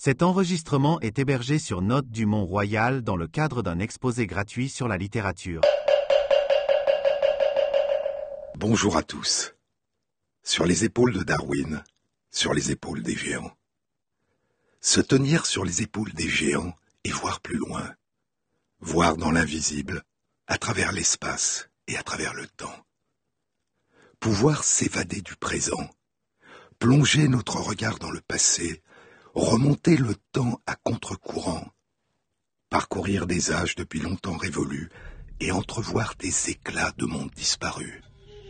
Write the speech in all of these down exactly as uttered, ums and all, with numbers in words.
Cet enregistrement est hébergé sur Notes du Mont-Royal dans le cadre d'un exposé gratuit sur la littérature. Bonjour à tous. Sur les épaules de Darwin, sur les épaules des géants. Se tenir sur les épaules des géants et voir plus loin. Voir dans l'invisible, à travers l'espace et à travers le temps. Pouvoir s'évader du présent, plonger notre regard dans le passé, remonter le temps à contre-courant, parcourir des âges depuis longtemps révolus et entrevoir des éclats de mondes disparus.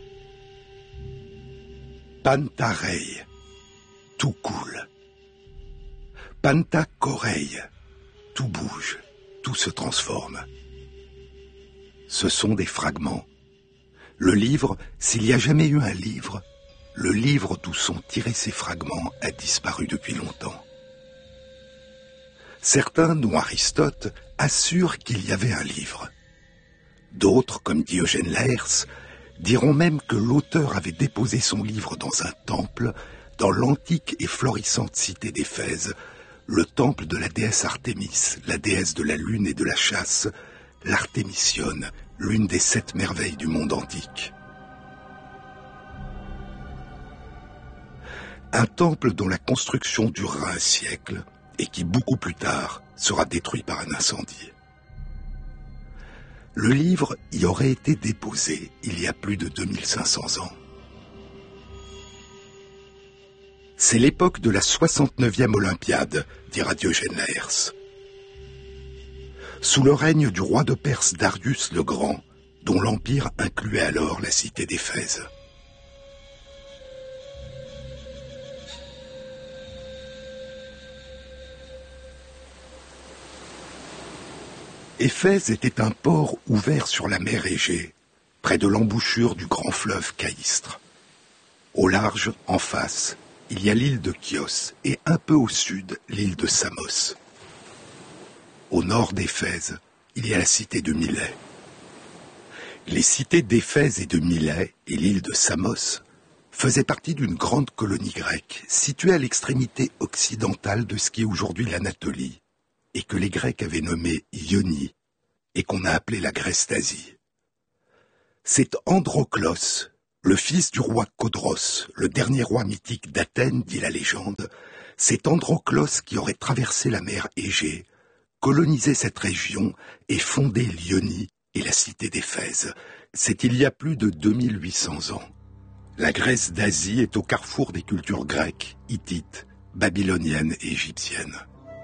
Panta rei, tout coule. Panta corei, tout bouge, tout se transforme. Ce sont des fragments. Le livre, s'il y a jamais eu un livre, le livre d'où sont tirés ces fragments a disparu depuis longtemps. Certains, dont Aristote, assurent qu'il y avait un livre. D'autres, comme Diogène Laërce, diront même que l'auteur avait déposé son livre dans un temple, dans l'antique et florissante cité d'Éphèse, le temple de la déesse Artémis, la déesse de la lune et de la chasse, l'Artémisione, l'une des sept merveilles du monde antique. Un temple dont la construction durera un siècle et qui, beaucoup plus tard, sera détruit par un incendie. Le livre y aurait été déposé il y a plus de deux mille cinq cents ans. C'est l'époque de la soixante-neuvième Olympiade, dira Diogène Laërce. Sous le règne du roi de Perse Darius le Grand, dont l'empire incluait alors la cité d'Éphèse. Éphèse était un port ouvert sur la mer Égée, près de l'embouchure du grand fleuve Caïstre. Au large, en face, il y a l'île de Chios et un peu au sud, l'île de Samos. Au nord d'Éphèse, il y a la cité de Milet. Les cités d'Éphèse et de Milet et l'île de Samos faisaient partie d'une grande colonie grecque située à l'extrémité occidentale de ce qui est aujourd'hui l'Anatolie, et que les Grecs avaient nommé Ionie, et qu'on a appelé la Grèce d'Asie. C'est Androclos, le fils du roi Codros, le dernier roi mythique d'Athènes, dit la légende, c'est Androclos qui aurait traversé la mer Égée, colonisé cette région et fondé l'Ionie et la cité d'Éphèse. C'est il y a plus de deux mille huit cents ans. La Grèce d'Asie est au carrefour des cultures grecques, hittites, babyloniennes et égyptiennes.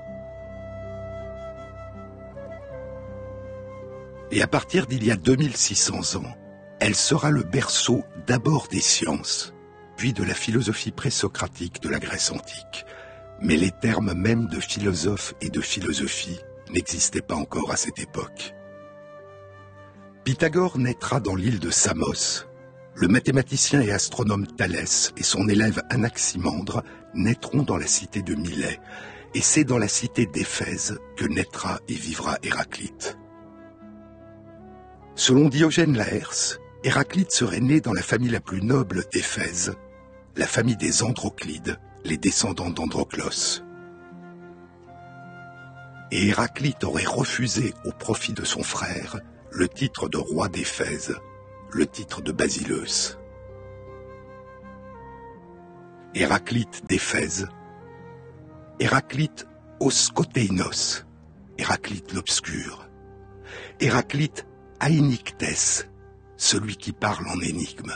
Et à partir d'il y a deux mille six cents ans, elle sera le berceau d'abord des sciences, puis de la philosophie présocratique de la Grèce antique. Mais les termes mêmes de philosophe et de philosophie n'existaient pas encore à cette époque. Pythagore naîtra dans l'île de Samos. Le mathématicien et astronome Thalès et son élève Anaximandre naîtront dans la cité de Milet. Et c'est dans la cité d'Éphèse que naîtra et vivra Héraclite. Selon Diogène Laërce, Héraclite serait né dans la famille la plus noble d'Éphèse, la famille des Androclides, les descendants d'Androclos. Et Héraclite aurait refusé au profit de son frère le titre de roi d'Éphèse, le titre de Basileus. Héraclite d'Éphèse, Héraclite Oskoteinos, Héraclite l'obscur, Héraclite Ainictès, celui qui parle en énigme.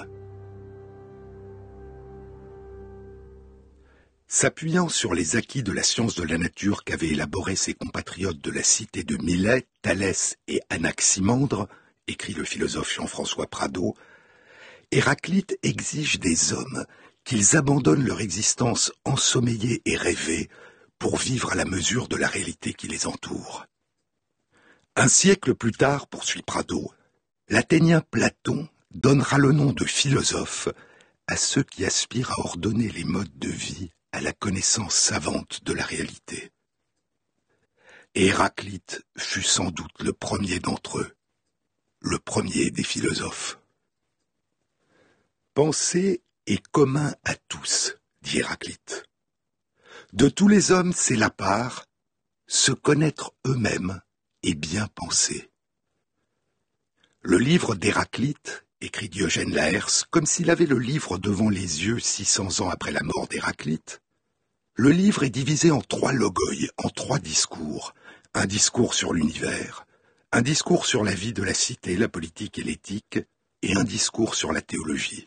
S'appuyant sur les acquis de la science de la nature qu'avaient élaboré ses compatriotes de la cité de Milet, Thalès et Anaximandre, écrit le philosophe Jean-François Prado, Héraclite exige des hommes qu'ils abandonnent leur existence ensommeillée et rêvée pour vivre à la mesure de la réalité qui les entoure. Un siècle plus tard, poursuit Prado, l'Athénien Platon donnera le nom de philosophe à ceux qui aspirent à ordonner les modes de vie à la connaissance savante de la réalité. Et Héraclite fut sans doute le premier d'entre eux, le premier des philosophes. Penser est commun à tous, dit Héraclite. De tous les hommes, c'est la part, se connaître eux-mêmes et bien penser. Le livre d'Héraclite, écrit Diogène Laërce, comme s'il avait le livre devant les yeux six cents ans après la mort d'Héraclite, le livre est divisé en trois logoi, en trois discours. Un discours sur l'univers, un discours sur la vie de la cité, la politique et l'éthique, et un discours sur la théologie.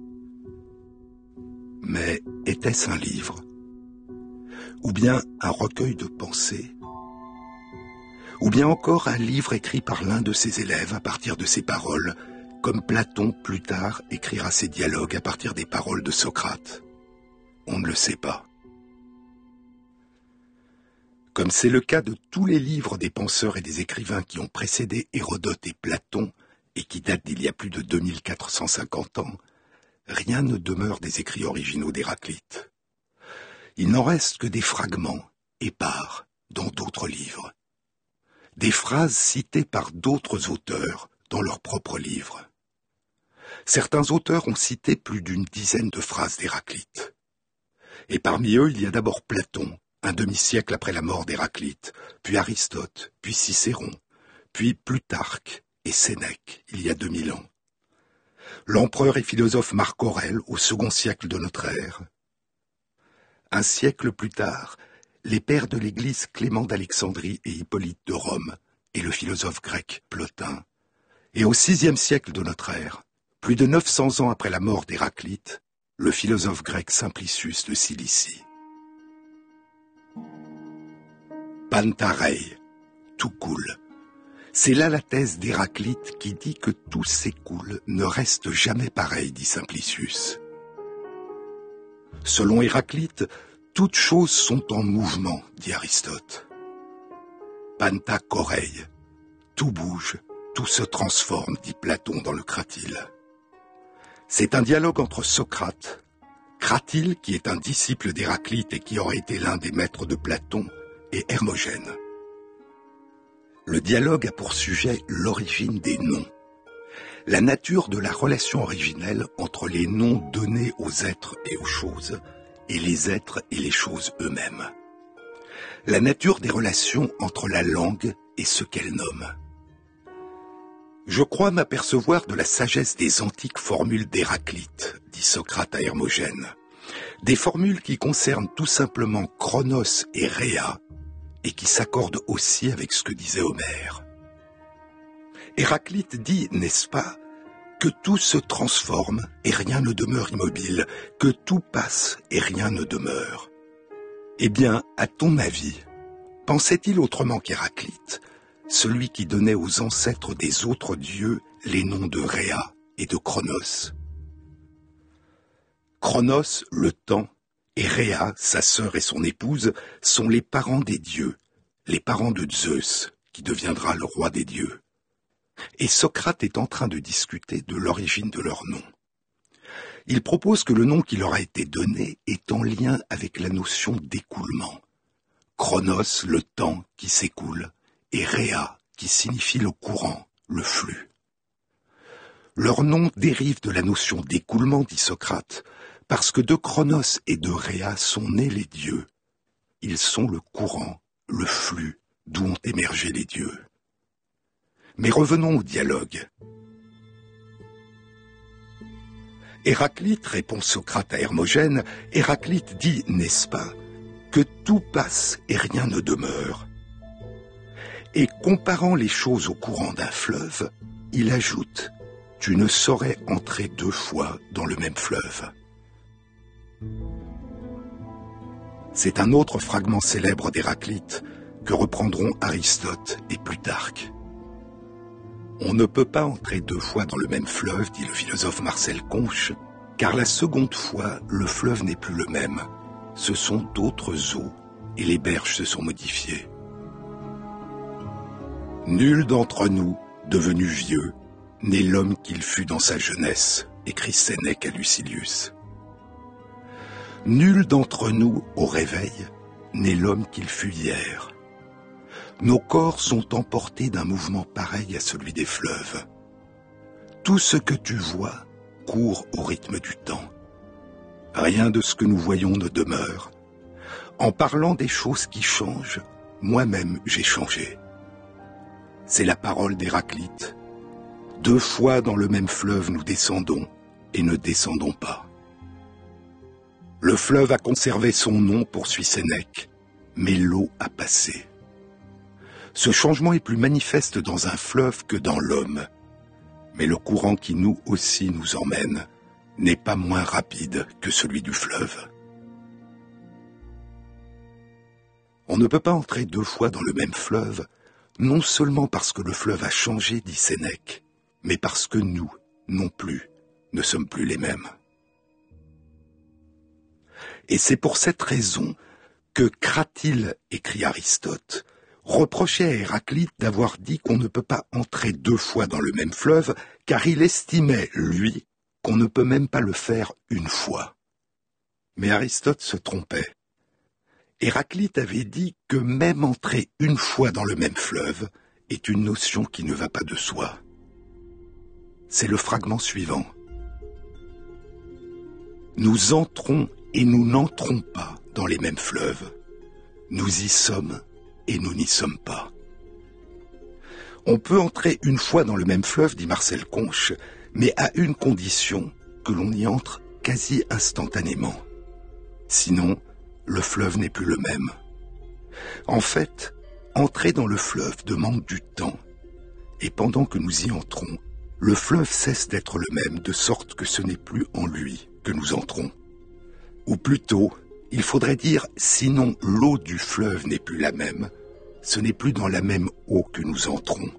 Mais était-ce un livre? Ou bien un recueil de pensées? Ou bien encore un livre écrit par l'un de ses élèves à partir de ses paroles, comme Platon plus tard écrira ses dialogues à partir des paroles de Socrate? On ne le sait pas. Comme c'est le cas de tous les livres des penseurs et des écrivains qui ont précédé Hérodote et Platon, et qui datent d'il y a plus de deux mille quatre cent cinquante ans, rien ne demeure des écrits originaux d'Héraclite. Il n'en reste que des fragments, épars, dans d'autres livres. Des phrases citées par d'autres auteurs dans leurs propres livres. Certains auteurs ont cité plus d'une dizaine de phrases d'Héraclite. Et parmi eux, il y a d'abord Platon, un demi-siècle après la mort d'Héraclite, puis Aristote, puis Cicéron, puis Plutarque et Sénèque, il y a deux mille ans. L'empereur et philosophe Marc Aurèle, au second siècle de notre ère. Un siècle plus tard, les pères de l'Église Clément d'Alexandrie et Hippolyte de Rome, et le philosophe grec Plotin. Et au sixième siècle de notre ère, plus de neuf cents ans après la mort d'Héraclite, le philosophe grec Simplicius de Cilicie. Pantarei, tout coule. C'est là la thèse d'Héraclite qui dit que tout s'écoule, ne reste jamais pareil, dit Simplicius. Selon Héraclite, toutes choses sont en mouvement, dit Aristote. Panta korei, tout bouge, tout se transforme, dit Platon dans le Cratyle. C'est un dialogue entre Socrate, Cratyle, qui est un disciple d'Héraclite et qui aurait été l'un des maîtres de Platon, et Hermogène. Le dialogue a pour sujet l'origine des noms, la nature de la relation originelle entre les noms donnés aux êtres et aux choses, et les êtres et les choses eux-mêmes. La nature des relations entre la langue et ce qu'elle nomme. Je crois m'apercevoir de la sagesse des antiques formules d'Héraclite, dit Socrate à Hermogène, des formules qui concernent tout simplement Chronos et Rhéa, et qui s'accordent aussi avec ce que disait Homère. Héraclite dit, n'est-ce pas, que tout se transforme et rien ne demeure immobile, que tout passe et rien ne demeure. Eh bien, à ton avis, pensait-il autrement qu'Héraclite, celui qui donnait aux ancêtres des autres dieux les noms de Rhéa et de Chronos? Chronos, le temps, et Rhéa, sa sœur et son épouse, sont les parents des dieux, les parents de Zeus, qui deviendra le roi des dieux. Et Socrate est en train de discuter de l'origine de leur nom. Il propose que le nom qui leur a été donné est en lien avec la notion d'écoulement. Chronos, le temps qui s'écoule, et Rhéa, qui signifie le courant, le flux. Leur nom dérive de la notion d'écoulement, dit Socrate, parce que de Chronos et de Rhéa sont nés les dieux. Ils sont le courant, le flux, d'où ont émergé les dieux. Mais revenons au dialogue. Héraclite, répond Socrate à Hermogène, Héraclite dit, n'est-ce pas, que tout passe et rien ne demeure. Et comparant les choses au courant d'un fleuve, il ajoute, tu ne saurais entrer deux fois dans le même fleuve. C'est un autre fragment célèbre d'Héraclite que reprendront Aristote et Plutarque. On ne peut pas entrer deux fois dans le même fleuve, dit le philosophe Marcel Conche, car la seconde fois, le fleuve n'est plus le même. Ce sont d'autres eaux, et les berges se sont modifiées. Nul d'entre nous, devenu vieux, n'est l'homme qu'il fut dans sa jeunesse, écrit Sénèque à Lucilius. Nul d'entre nous, au réveil, n'est l'homme qu'il fut hier. Nos corps sont emportés d'un mouvement pareil à celui des fleuves. Tout ce que tu vois court au rythme du temps. Rien de ce que nous voyons ne demeure. En parlant des choses qui changent, moi-même j'ai changé. C'est la parole d'Héraclite. Deux fois dans le même fleuve nous descendons et ne descendons pas. Le fleuve a conservé son nom, poursuit Sénèque, mais l'eau a passé. Ce changement est plus manifeste dans un fleuve que dans l'homme, mais le courant qui nous aussi nous emmène n'est pas moins rapide que celui du fleuve. On ne peut pas entrer deux fois dans le même fleuve, non seulement parce que le fleuve a changé, dit Sénèque, mais parce que nous, non plus, ne sommes plus les mêmes. Et c'est pour cette raison que Cratyle, écrit Aristote, reprochait à Héraclite d'avoir dit qu'on ne peut pas entrer deux fois dans le même fleuve, car il estimait, lui, qu'on ne peut même pas le faire une fois. Mais Aristote se trompait. Héraclite avait dit que même entrer une fois dans le même fleuve est une notion qui ne va pas de soi. C'est le fragment suivant. Nous entrons et nous n'entrons pas dans les mêmes fleuves. Nous y sommes et nous n'y sommes pas. On peut entrer une fois dans le même fleuve, dit Marcel Conche, mais à une condition, que l'on y entre quasi instantanément. Sinon, le fleuve n'est plus le même. En fait, entrer dans le fleuve demande du temps, et pendant que nous y entrons, le fleuve cesse d'être le même, de sorte que ce n'est plus en lui que nous entrons. Ou plutôt, il faudrait dire, sinon l'eau du fleuve n'est plus la même, ce n'est plus dans la même eau que nous entrons.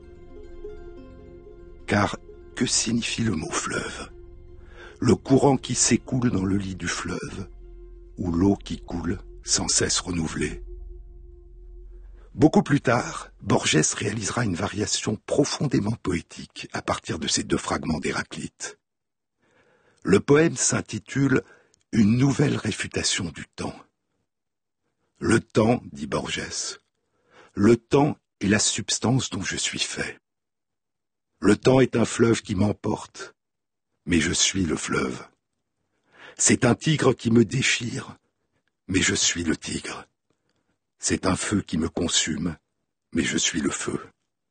Car, que signifie le mot fleuve? Le courant qui s'écoule dans le lit du fleuve, ou l'eau qui coule sans cesse renouvelée? Beaucoup plus tard, Borges réalisera une variation profondément poétique à partir de ces deux fragments d'Héraclite. Le poème s'intitule « Une nouvelle réfutation du temps ». Le temps, dit Borges, le temps est la substance dont je suis fait. Le temps est un fleuve qui m'emporte, mais je suis le fleuve. C'est un tigre qui me déchire, mais je suis le tigre. C'est un feu qui me consume, mais je suis le feu.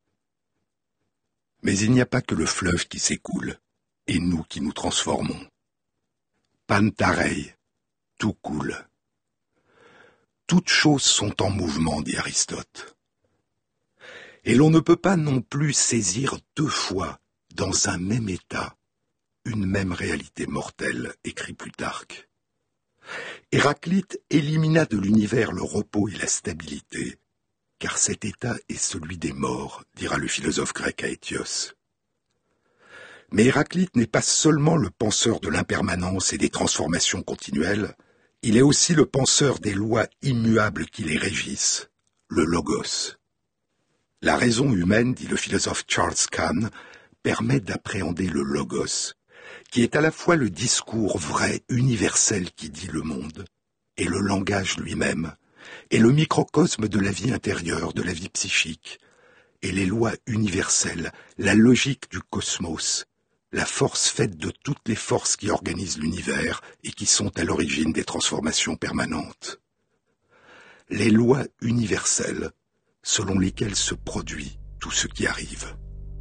Mais il n'y a pas que le fleuve qui s'écoule, et nous qui nous transformons. Pantarei, tout coule. Toutes choses sont en mouvement, dit Aristote. Et l'on ne peut pas non plus saisir deux fois, dans un même état, une même réalité mortelle, écrit Plutarque. Héraclite élimina de l'univers le repos et la stabilité, car cet état est celui des morts, dira le philosophe grec Aétios. Mais Héraclite n'est pas seulement le penseur de l'impermanence et des transformations continuelles, il est aussi le penseur des lois immuables qui les régissent, le logos. La raison humaine, dit le philosophe Charles Kahn, permet d'appréhender le logos, qui est à la fois le discours vrai, universel qui dit le monde, et le langage lui-même, et le microcosme de la vie intérieure, de la vie psychique, et les lois universelles, la logique du cosmos, la force faite de toutes les forces qui organisent l'univers et qui sont à l'origine des transformations permanentes. Les lois universelles, selon lesquelles se produit tout ce qui arrive.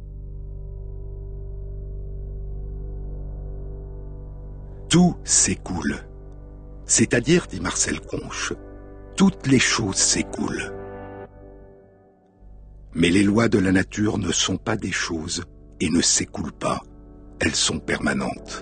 Tout s'écoule, c'est-à-dire, dit Marcel Conche, toutes les choses s'écoulent. Mais les lois de la nature ne sont pas des choses et ne s'écoulent pas, elles sont permanentes.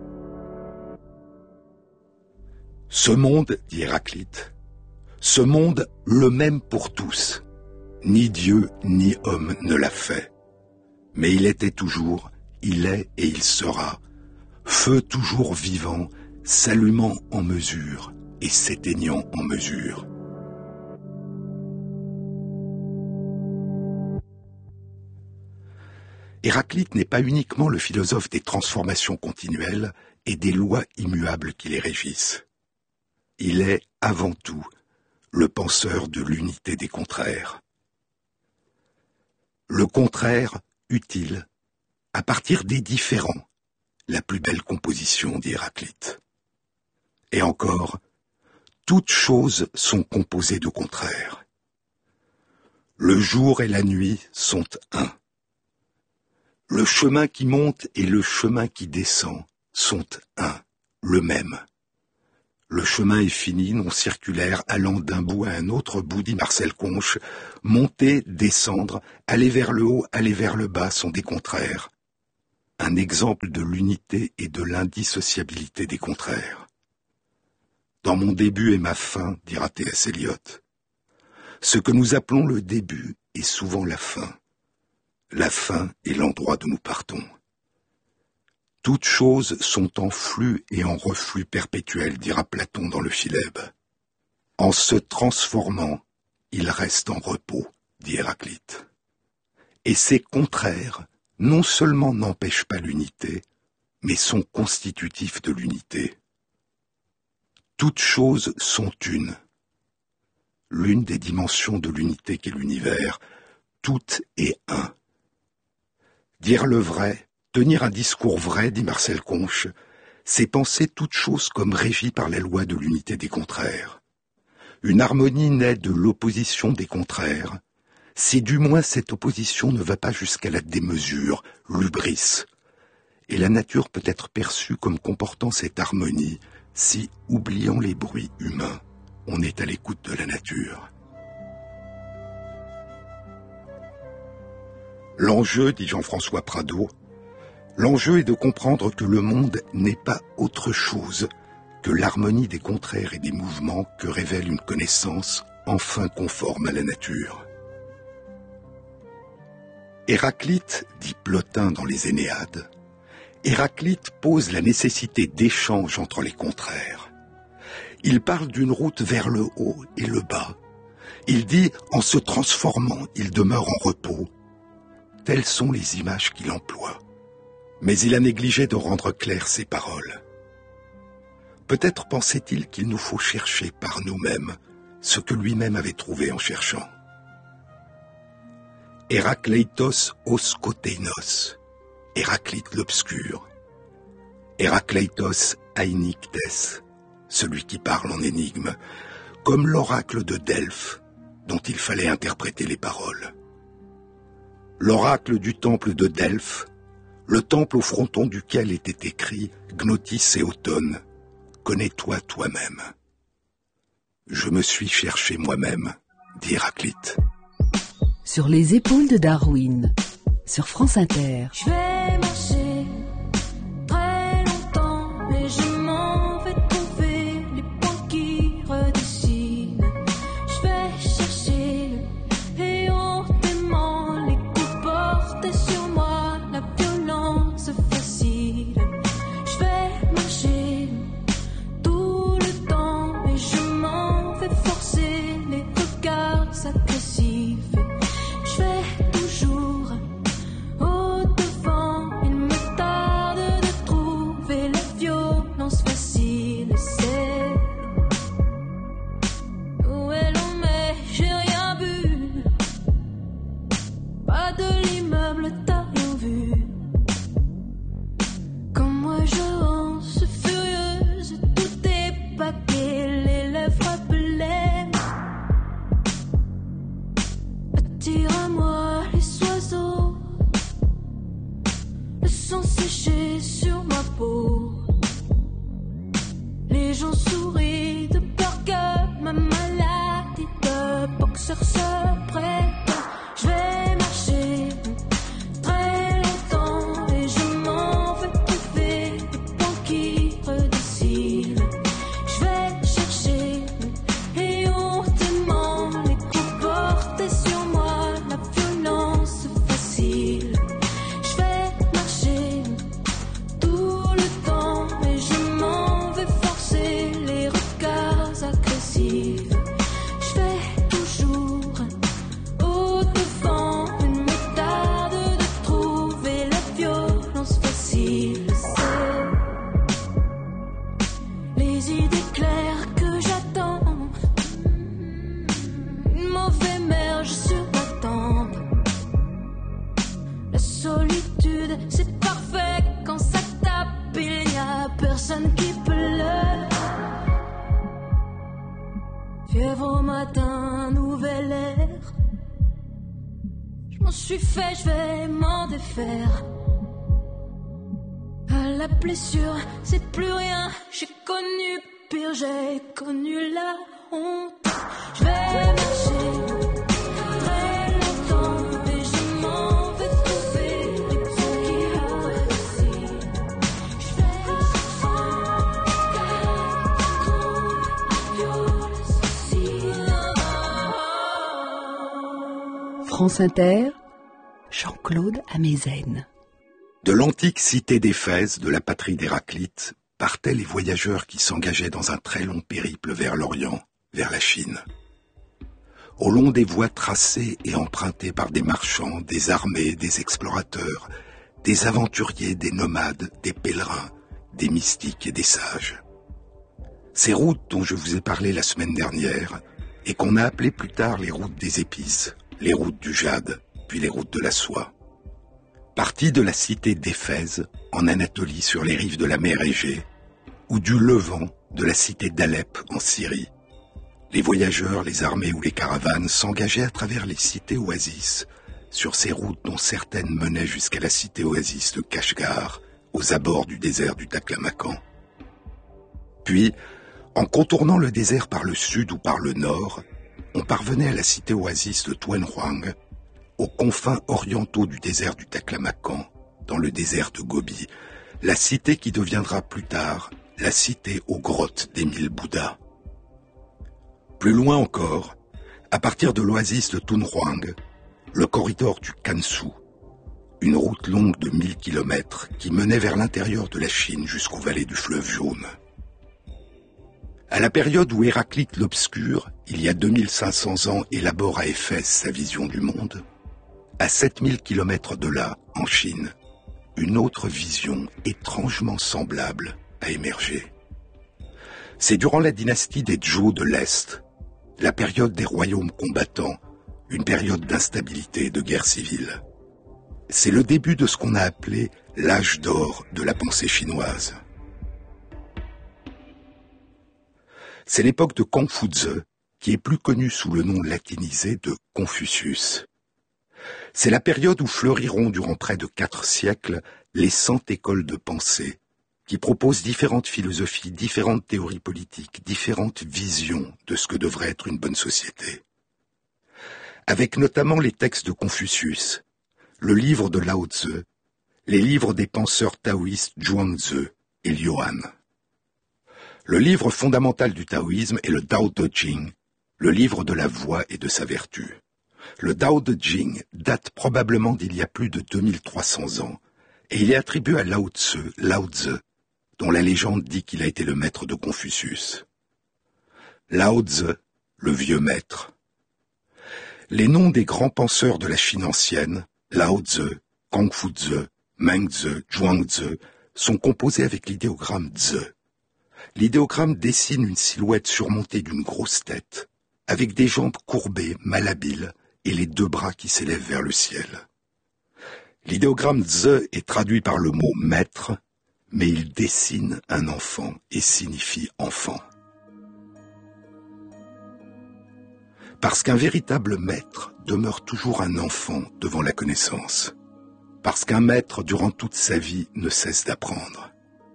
Ce monde, dit Héraclite, ce monde le même pour tous, ni Dieu ni homme ne l'a fait, mais il était toujours, il est et il sera, feu toujours vivant, s'allumant en mesure et s'éteignant en mesure. Héraclite n'est pas uniquement le philosophe des transformations continuelles et des lois immuables qui les régissent. Il est, avant tout, le penseur de l'unité des contraires. Le contraire utile, à partir des différents, la plus belle composition, dit Héraclite. Et encore, Toutes choses sont composées de contraires. Le jour et la nuit sont un. Le chemin qui monte et le chemin qui descend sont un, le même. Le chemin est fini, non circulaire, allant d'un bout à un autre bout, dit Marcel Conche. Monter, descendre, aller vers le haut, aller vers le bas sont des contraires. Un exemple de l'unité et de l'indissociabilité des contraires. Dans mon début et ma fin, dira T S Eliot. Ce que nous appelons le début est souvent la fin. La fin est l'endroit d'où nous partons. Toutes choses sont en flux et en reflux perpétuel, dira Platon dans le Philèbe. En se transformant, il reste en repos, dit Héraclite. Et ces contraires, non seulement n'empêchent pas l'unité, mais sont constitutifs de l'unité. Toutes choses sont une. L'une des dimensions de l'unité qu'est l'univers, tout est un. Dire le vrai, tenir un discours vrai, dit Marcel Conche, c'est penser toute chose comme régie par la loi de l'unité des contraires. Une harmonie naît de l'opposition des contraires, si du moins cette opposition ne va pas jusqu'à la démesure, l'hubris. Et la nature peut être perçue comme comportant cette harmonie, si, oubliant les bruits humains, on est à l'écoute de la nature. L'enjeu, dit Jean-François Prado, l'enjeu est de comprendre que le monde n'est pas autre chose que l'harmonie des contraires et des mouvements que révèle une connaissance enfin conforme à la nature. Héraclite, dit Plotin dans les Énéades, Héraclite pose la nécessité d'échange entre les contraires. Il parle d'une route vers le haut et le bas. Il dit, en se transformant, il demeure en repos. Telles sont les images qu'il emploie. Mais il a négligé de rendre claires ses paroles. Peut-être pensait-il qu'il nous faut chercher par nous-mêmes ce que lui-même avait trouvé en cherchant. Hérakleitos os koteinos, Héraclite l'obscur. Hérakleitos ainiktes, celui qui parle en énigme, comme l'oracle de Delphes, dont il fallait interpréter les paroles. L'oracle du temple de Delphes, le temple au fronton duquel était écrit « Gnotis et automne, connais-toi toi-même ». Je me suis cherché moi-même, dit Héraclite. Sur les épaules de Darwin, sur France Inter. Je vais marcher très longtemps, mais je m'en vais trouver les points qui redessinent. Je vais chercher et hontément les coups portés sur moi, la violence facile. Je vais marcher tout le temps, mais je m'en vais forcer les regards agressifs. Je vais toujours au devant, il me tarde de trouver la violence facile. C'est où est l'on met, j'ai rien vu, pas de l'immeuble, t'as rien vu. Comme moi j'avance furieuse, tout est paquet, les lèvres blêmes. Attire à moi les oiseaux, le sang séché sur ma peau. Les gens sourient de peur que ma maladie de boxeur se prête. Je vais marcher très longtemps et je m'en vais trouver des points qui redessinent. Je vais chercher et hontément les coups portés sur moi, la violence facile. Je vais marcher tout le temps et je m'en vais forcer les regards agressifs. Je vais toujours l'espoir d'un nouvel air. Je m'en suis fait, je vais m'en défaire. À la blessure, c'est plus rien. J'ai connu pire, j'ai connu la honte. Je vais marcher très longtemps et je m'en vais trouver les points qui ici. Je vais France Inter, Jean-Claude Amezen. De l'antique cité d'Éphèse, de la patrie d'Héraclite, partaient les voyageurs qui s'engageaient dans un très long périple vers l'Orient, vers la Chine. Au long des voies tracées et empruntées par des marchands, des armées, des explorateurs, des aventuriers, des nomades, des pèlerins, des mystiques et des sages. Ces routes dont je vous ai parlé la semaine dernière, et qu'on a appelées plus tard les routes des épices, les routes du jade, puis les routes de la soie. Partis de la cité d'Éphèse, en Anatolie sur les rives de la mer Égée, ou du Levant, de la cité d'Alep en Syrie, les voyageurs, les armées ou les caravanes s'engageaient à travers les cités-oasis, sur ces routes dont certaines menaient jusqu'à la cité-oasis de Kashgar, aux abords du désert du Taklamakan. Puis, en contournant le désert par le sud ou par le nord, on parvenait à la cité-oasis de Tuan Huang, aux confins orientaux du désert du Taklamakan, dans le désert de Gobi, la cité qui deviendra plus tard la cité aux grottes des mille Bouddhas. Plus loin encore, à partir de l'oasis de Tunhuang, le corridor du Kansu, une route longue de mille kilomètres qui menait vers l'intérieur de la Chine jusqu'aux vallées du fleuve Jaune. À la période où Héraclite l'Obscur, il y a deux mille cinq cents ans, élabore à Éphèse sa vision du monde, à sept mille kilomètres de là, en Chine, une autre vision étrangement semblable a émergé. C'est durant la dynastie des Zhou de l'Est, la période des royaumes combattants, une période d'instabilité et de guerre civile. C'est le début de ce qu'on a appelé l'âge d'or de la pensée chinoise. C'est l'époque de Confuze, qui est plus connue sous le nom latinisé de Confucius. C'est la période où fleuriront durant près de quatre siècles les cent écoles de pensée, qui proposent différentes philosophies, différentes théories politiques, différentes visions de ce que devrait être une bonne société. Avec notamment les textes de Confucius, le livre de Lao Tzu, les livres des penseurs taoïstes Zhuangzi et Liuan. Le livre fondamental du taoïsme est le Tao Te Ching, le livre de la voie et de sa vertu. Le Tao Te Ching date probablement d'il y a plus de deux mille trois cents ans, et il est attribué à Lao Tzu, Lao Tzu, dont la légende dit qu'il a été le maître de Confucius. Lao Tzu, le vieux maître. Les noms des grands penseurs de la Chine ancienne, Lao Tzu, Confucius, Mengzi, Zhuangzi, sont composés avec l'idéogramme Tzu. L'idéogramme dessine une silhouette surmontée d'une grosse tête, avec des jambes courbées, malhabiles, et les deux bras qui s'élèvent vers le ciel. L'idéogramme Tzu est traduit par le mot maître, mais il dessine un enfant et signifie enfant. Parce qu'un véritable maître demeure toujours un enfant devant la connaissance. Parce qu'un maître, durant toute sa vie, ne cesse d'apprendre.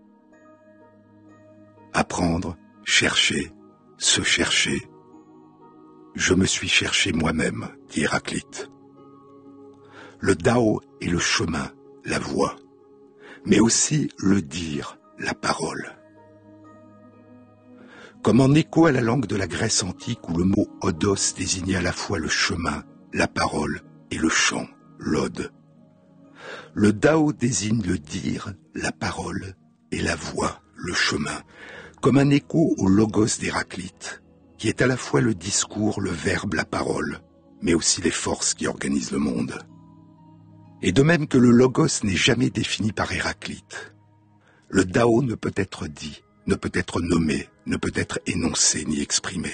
Apprendre, chercher, se chercher. Je me suis cherché moi-même, dit Héraclite. Le Tao est le chemin, la voie, mais aussi le dire, la parole. Comme en écho à la langue de la Grèce antique où le mot « odos » désignait à la fois le chemin, la parole et le chant, l'ode. Le Tao désigne le dire, la parole et la voie, le chemin, comme un écho au logos d'Héraclite, qui est à la fois le discours, le verbe, la parole, mais aussi les forces qui organisent le monde. Et de même que le logos n'est jamais défini par Héraclite, le Tao ne peut être dit, ne peut être nommé, ne peut être énoncé ni exprimé.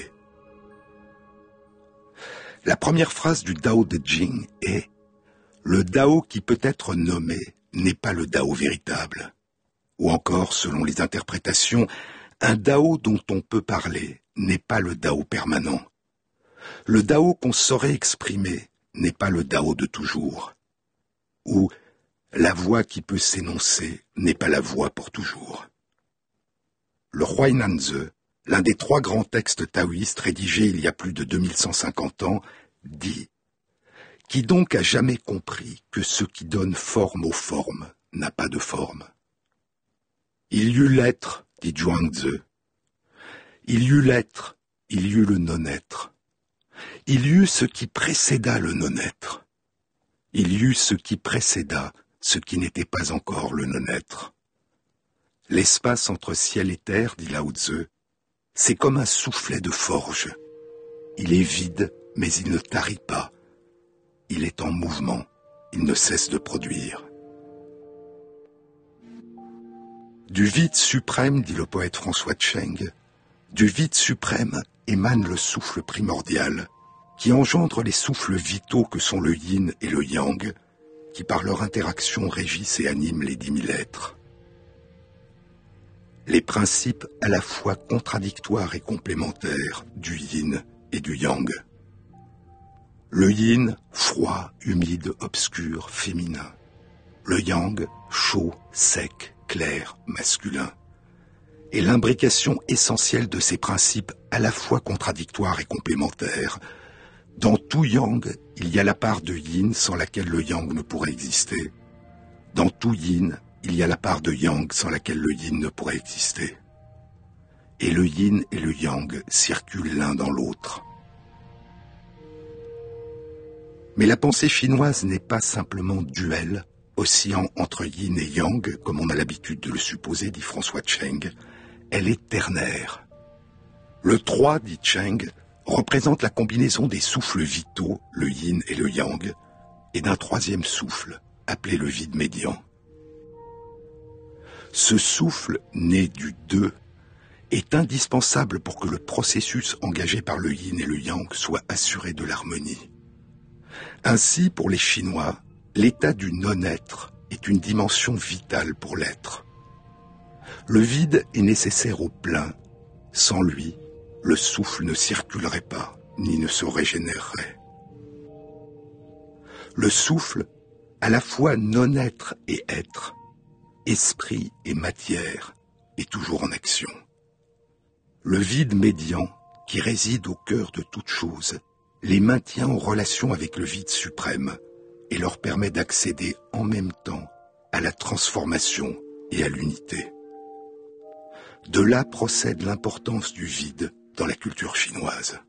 La première phrase du Tao Te Ching est « Le Tao qui peut être nommé n'est pas le Tao véritable ». Ou encore, selon les interprétations, un Tao dont on peut parler n'est pas le Tao permanent. Le Dao qu'on saurait exprimer n'est pas le Dao de toujours. Ou la voix qui peut s'énoncer n'est pas la voix pour toujours. Le Huainanzi, l'un des trois grands textes taoïstes rédigés il y a plus de deux mille cent cinquante ans, dit « Qui donc a jamais compris que ce qui donne forme aux formes n'a pas de forme ?» Il y eut l'être, dit Zhuangzi. Il y eut l'être, il y eut le non-être. Il y eut ce qui précéda le non-être. Il y eut ce qui précéda ce qui n'était pas encore le non-être. L'espace entre ciel et terre, dit Lao Tzu, c'est comme un soufflet de forge. Il est vide, mais il ne tarit pas. Il est en mouvement, il ne cesse de produire. Du vide suprême, dit le poète François Tcheng, du vide suprême émane le souffle primordial, qui engendre les souffles vitaux que sont le yin et le yang, qui par leur interaction régissent et animent les dix mille êtres. Les principes à la fois contradictoires et complémentaires du yin et du yang. Le yin, froid, humide, obscur, féminin. Le yang, chaud, sec, clair, masculin. Et l'imbrication essentielle de ces principes à la fois contradictoires et complémentaires. Dans tout yang, il y a la part de yin sans laquelle le yang ne pourrait exister. Dans tout yin, il y a la part de yang sans laquelle le yin ne pourrait exister. Et le yin et le yang circulent l'un dans l'autre. Mais la pensée chinoise n'est pas simplement duel, oscillant entre yin et yang, comme on a l'habitude de le supposer, dit François Tcheng. Elle est ternaire. Le trois, dit Tcheng, représente la combinaison des souffles vitaux, le yin et le yang, et d'un troisième souffle, appelé le vide médian. Ce souffle, né du deux, est indispensable pour que le processus engagé par le yin et le yang soit assuré de l'harmonie. Ainsi, pour les Chinois, l'état du non-être est une dimension vitale pour l'être. Le vide est nécessaire au plein. Sans lui, le souffle ne circulerait pas, ni ne se régénérerait. Le souffle, à la fois non-être et être, esprit et matière, est toujours en action. Le vide médian, qui réside au cœur de toute chose, les maintient en relation avec le vide suprême et leur permet d'accéder en même temps à la transformation et à l'unité. De là procède l'importance du vide dans la culture chinoise.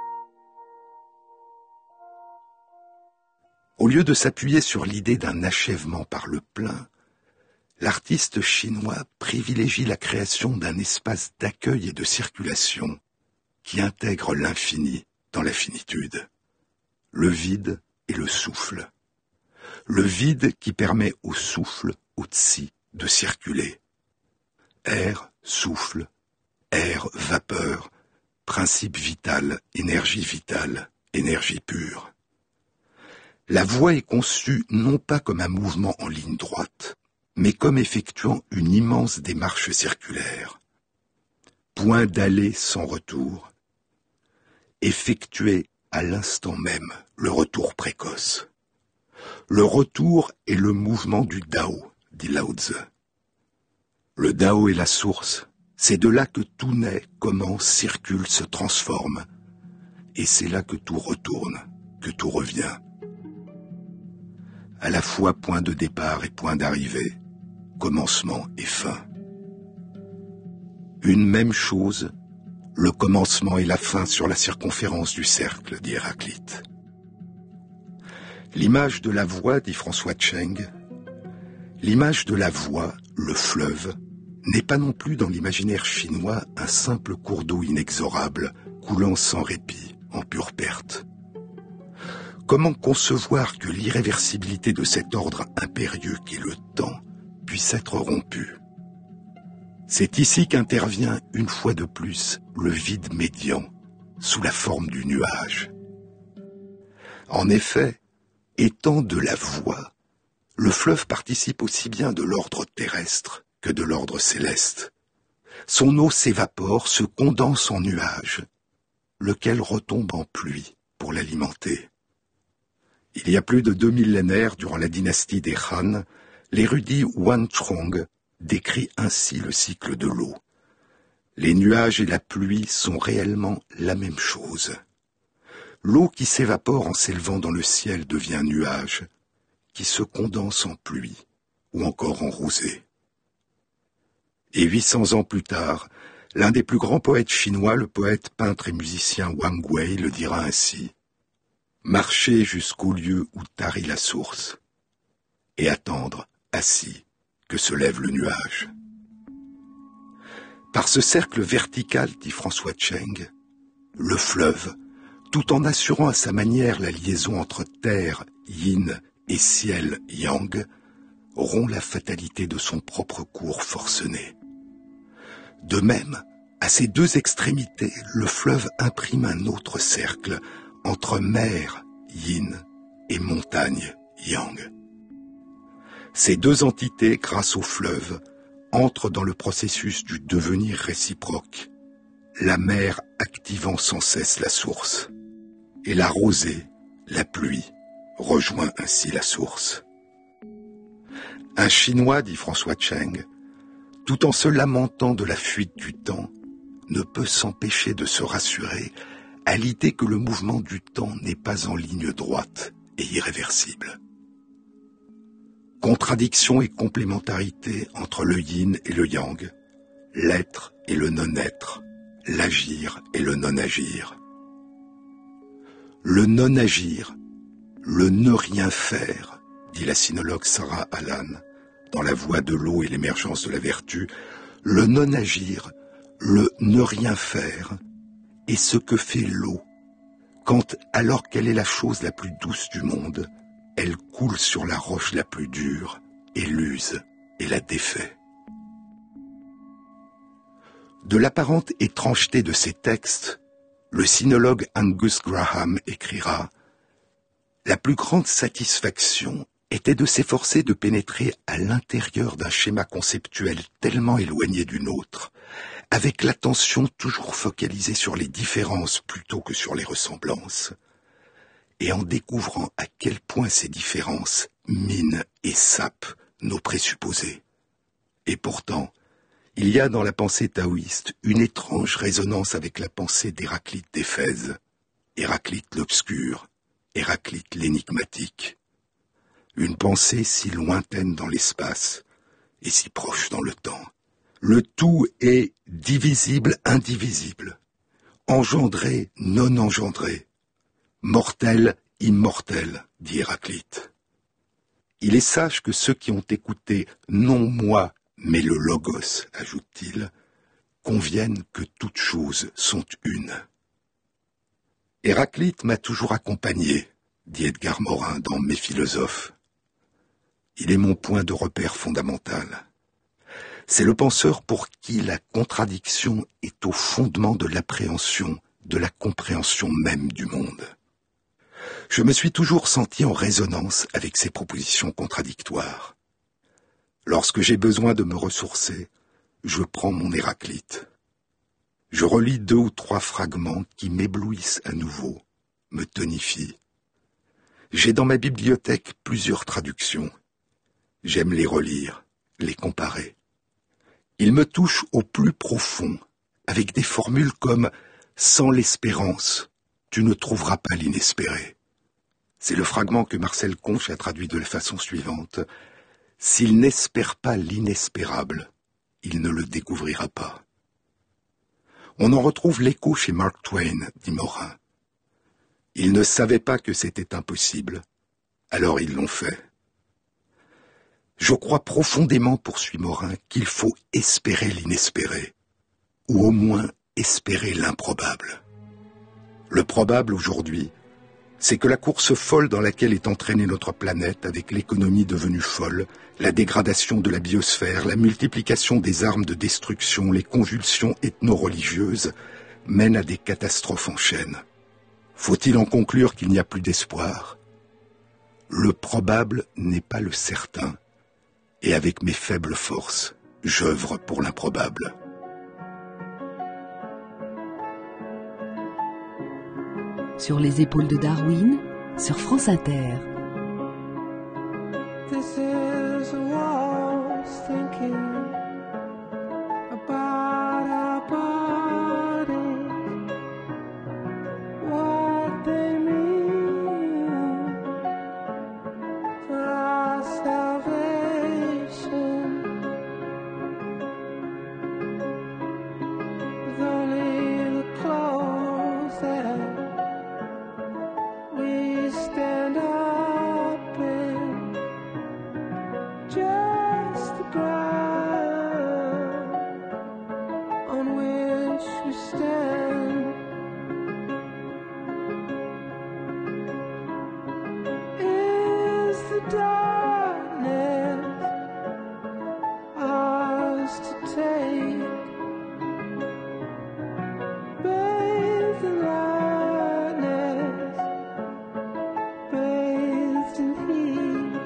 Au lieu de s'appuyer sur l'idée d'un achèvement par le plein, l'artiste chinois privilégie la création d'un espace d'accueil et de circulation qui intègre l'infini dans la finitude. Le vide et le souffle. Le vide qui permet au souffle, au tsi, de circuler. Air, souffle, air, vapeur, principe vital, énergie vitale, énergie pure. La voix est conçue non pas comme un mouvement en ligne droite, mais comme effectuant une immense démarche circulaire. Point d'aller sans retour. Effectuer à l'instant même le retour précoce. Le retour est le mouvement du Dao, dit Lao Tzu. Le Dao est la source, c'est de là que tout naît, commence, circule, se transforme. Et c'est là que tout retourne, que tout revient. À la fois point de départ et point d'arrivée, commencement et fin. Une même chose, le commencement et la fin sur la circonférence du cercle, dit Héraclite. L'image de la voix, dit François Tcheng, l'image de la voix, le fleuve, n'est pas non plus dans l'imaginaire chinois un simple cours d'eau inexorable, coulant sans répit, en pure perte. Comment concevoir que l'irréversibilité de cet ordre impérieux qu'est le temps puisse être rompue? C'est ici qu'intervient une fois de plus le vide médian, sous la forme du nuage. En effet, étant de la voix, le fleuve participe aussi bien de l'ordre terrestre que de l'ordre céleste. Son eau s'évapore, se condense en nuages, lequel retombe en pluie pour l'alimenter. Il y a plus de deux millénaires, durant la dynastie des Han, l'érudit Huan Trong décrit ainsi le cycle de l'eau. Les nuages et la pluie sont réellement la même chose. L'eau qui s'évapore en s'élevant dans le ciel devient nuage, qui se condense en pluie ou encore en rosée. Et huit cents ans plus tard, l'un des plus grands poètes chinois, le poète, peintre et musicien Wang Wei, le dira ainsi: « Marcher jusqu'au lieu où tarit la source, et attendre, assis, que se lève le nuage. » Par ce cercle vertical, dit François Cheng, le fleuve, tout en assurant à sa manière la liaison entre terre, yin, et ciel, yang, rompt la fatalité de son propre cours forcené. De même, à ces deux extrémités, le fleuve imprime un autre cercle entre mer, yin, et montagne, yang. Ces deux entités, grâce au fleuve, entrent dans le processus du devenir réciproque, la mer activant sans cesse la source, et la rosée, la pluie, rejoint ainsi la source. Un Chinois, dit François Cheng, tout en se lamentant de la fuite du temps, ne peut s'empêcher de se rassurer à l'idée que le mouvement du temps n'est pas en ligne droite et irréversible. Contradiction et complémentarité entre le yin et le yang, l'être et le non-être, l'agir et le non-agir. Le non-agir, le ne rien faire, dit la sinologue Sarah Allan, dans La voie de l'eau et l'émergence de la vertu, le non-agir, le ne rien faire, est ce que fait l'eau, quand, alors qu'elle est la chose la plus douce du monde, elle coule sur la roche la plus dure, et l'use, et la défait. De l'apparente étrangeté de ces textes, le sinologue Angus Graham écrira « La plus grande satisfaction était de s'efforcer de pénétrer à l'intérieur d'un schéma conceptuel tellement éloigné du nôtre, avec l'attention toujours focalisée sur les différences plutôt que sur les ressemblances, et en découvrant à quel point ces différences minent et sapent nos présupposés. Et pourtant, il y a dans la pensée taoïste une étrange résonance avec la pensée d'Héraclite d'Éphèse, Héraclite l'obscur, Héraclite l'énigmatique. Une pensée si lointaine dans l'espace et si proche dans le temps. Le tout est divisible, indivisible, engendré, non engendré, mortel, immortel, dit Héraclite. Il est sage que ceux qui ont écouté non moi, mais le logos, ajoute-t-il, conviennent que toutes choses sont une. Héraclite m'a toujours accompagné, dit Edgar Morin dans Mes philosophes. Il est mon point de repère fondamental. C'est le penseur pour qui la contradiction est au fondement de l'appréhension, de la compréhension même du monde. Je me suis toujours senti en résonance avec ces propositions contradictoires. Lorsque j'ai besoin de me ressourcer, je prends mon Héraclite. Je relis deux ou trois fragments qui m'éblouissent à nouveau, me tonifient. J'ai dans ma bibliothèque plusieurs traductions. J'aime les relire, les comparer. Ils me touchent au plus profond, avec des formules comme « Sans l'espérance, tu ne trouveras pas l'inespéré ». C'est le fragment que Marcel Conche a traduit de la façon suivante. « S'il n'espère pas l'inespérable, il ne le découvrira pas ». On en retrouve l'écho chez Mark Twain, dit Morin. Ils ne savaient pas que c'était impossible, alors ils l'ont fait. Je crois profondément, poursuit Morin, qu'il faut espérer l'inespéré, ou au moins espérer l'improbable. Le probable aujourd'hui, c'est que la course folle dans laquelle est entraînée notre planète, avec l'économie devenue folle, la dégradation de la biosphère, la multiplication des armes de destruction, les convulsions ethno-religieuses, mène à des catastrophes en chaîne. Faut-il en conclure qu'il n'y a plus d'espoir? Le probable n'est pas le certain, et avec mes faibles forces, j'œuvre pour l'improbable. Sur les épaules de Darwin, sur France Inter. This is a waltz thinking about our bodies, what they mean for our salvation. With only the clothes that we stand up in, just the ground on which we stand. Is the darkness ours to take? Bathed in lightness, bathed in heat.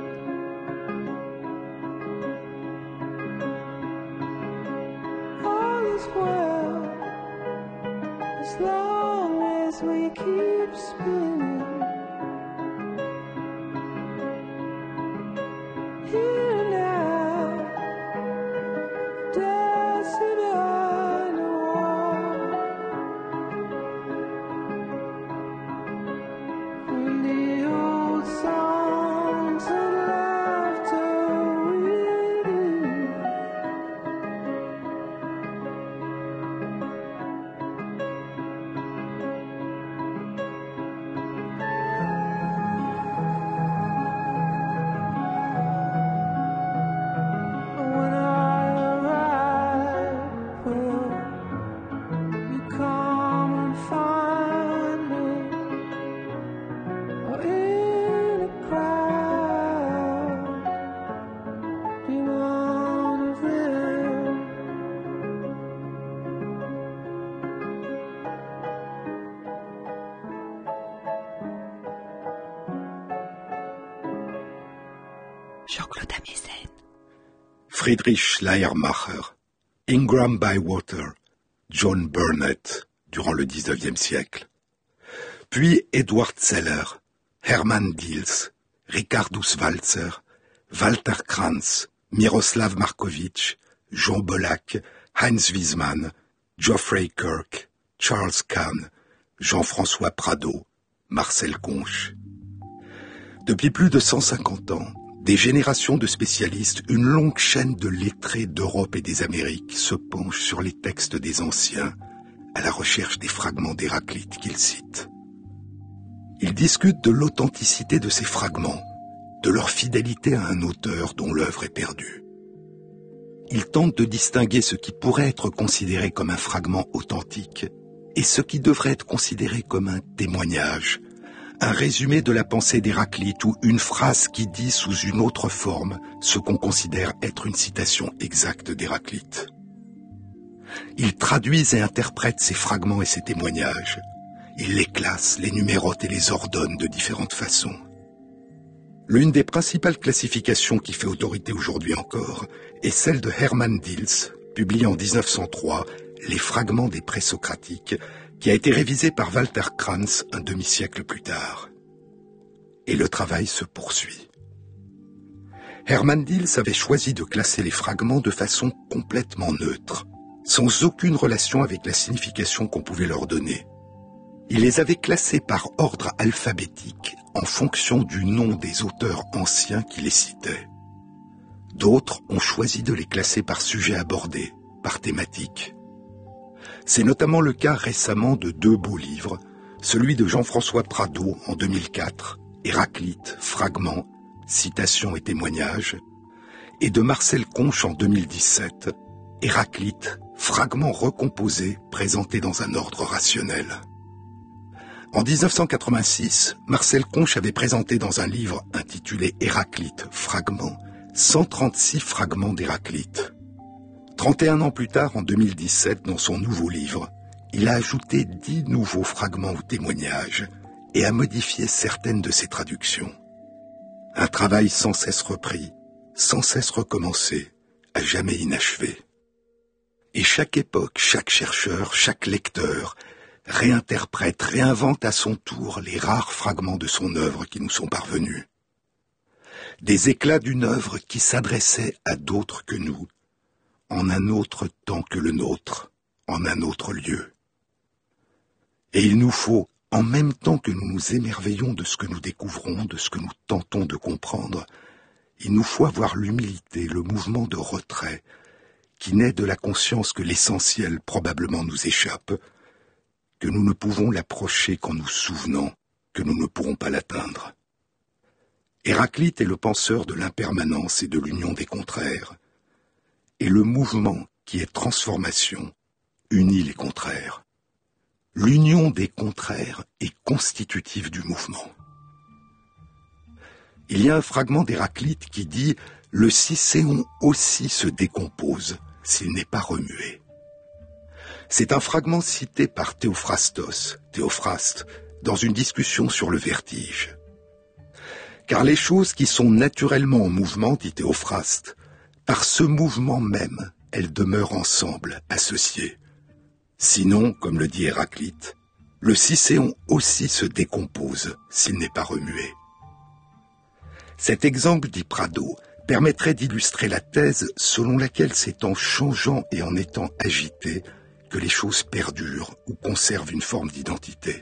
All is well as long as we keep spinning. Here now, dancing on the wall. When the old songs and laughter within. When I arrive, will you come and find me? Or in a crowd, be one of them? Jean-Claude Amezen. Friedrich Schleiermacher, Ingram Bywater, John Burnett, durant le dix-neuvième siècle. Puis Edward Zeller, Hermann Diels, Richardus Walzer, Walter Krantz, Miroslav Markovitch, Jean Bollack, Heinz Wiesmann, Geoffrey Kirk, Charles Kahn, Jean-François Prado, Marcel Conche. Depuis plus de cent cinquante ans, des générations de spécialistes, une longue chaîne de lettrés d'Europe et des Amériques se penchent sur les textes des anciens à la recherche des fragments d'Héraclite qu'ils citent. Ils discutent de l'authenticité de ces fragments, de leur fidélité à un auteur dont l'œuvre est perdue. Ils tentent de distinguer ce qui pourrait être considéré comme un fragment authentique et ce qui devrait être considéré comme un témoignage, un résumé de la pensée d'Héraclite ou une phrase qui dit sous une autre forme ce qu'on considère être une citation exacte d'Héraclite. Ils traduisent et interprètent ces fragments et ces témoignages. Ils les classent, les numérotent et les ordonnent de différentes façons. L'une des principales classifications qui fait autorité aujourd'hui encore est celle de Hermann Diels, publiée en dix-neuf cent trois, Les fragments des présocratiques, qui a été révisé par Walter Krantz un demi-siècle plus tard. Et le travail se poursuit. Hermann Diels avait choisi de classer les fragments de façon complètement neutre, sans aucune relation avec la signification qu'on pouvait leur donner. Il les avait classés par ordre alphabétique en fonction du nom des auteurs anciens qui les citaient. D'autres ont choisi de les classer par sujet abordé, par thématique. C'est notamment le cas récemment de deux beaux livres, celui de Jean-François Prado en deux mille quatre, Héraclite, fragments, citations et témoignages, et de Marcel Conche en deux mille dix-sept, Héraclite, fragments recomposés présentés dans un ordre rationnel. En dix-neuf cent quatre-vingt-six, Marcel Conche avait présenté dans un livre intitulé Héraclite, fragments, cent trente-six fragments d'Héraclite. trente et un ans plus tard, en deux mille dix-sept, dans son nouveau livre, il a ajouté dix nouveaux fragments ou témoignages et a modifié certaines de ses traductions. Un travail sans cesse repris, sans cesse recommencé, à jamais inachevé. Et chaque époque, chaque chercheur, chaque lecteur réinterprète, réinvente à son tour les rares fragments de son œuvre qui nous sont parvenus. Des éclats d'une œuvre qui s'adressait à d'autres que nous, en un autre temps que le nôtre, en un autre lieu. Et il nous faut, en même temps que nous nous émerveillons de ce que nous découvrons, de ce que nous tentons de comprendre, il nous faut avoir l'humilité, le mouvement de retrait, qui naît de la conscience que l'essentiel probablement nous échappe, que nous ne pouvons l'approcher qu'en nous souvenant que nous ne pourrons pas l'atteindre. Héraclite est le penseur de l'impermanence et de l'union des contraires, et le mouvement qui est transformation unit les contraires. L'union des contraires est constitutive du mouvement. Il y a un fragment d'Héraclite qui dit « Le Cicéon aussi se décompose s'il n'est pas remué ». C'est un fragment cité par Théophrastos, Théophraste, dans une discussion sur le vertige. Car les choses qui sont naturellement en mouvement, dit Théophraste, par ce mouvement même, elles demeurent ensemble, associées. Sinon, comme le dit Héraclite, le Cicéon aussi se décompose s'il n'est pas remué. Cet exemple, dit Prado, permettrait d'illustrer la thèse selon laquelle c'est en changeant et en étant agité que les choses perdurent ou conservent une forme d'identité.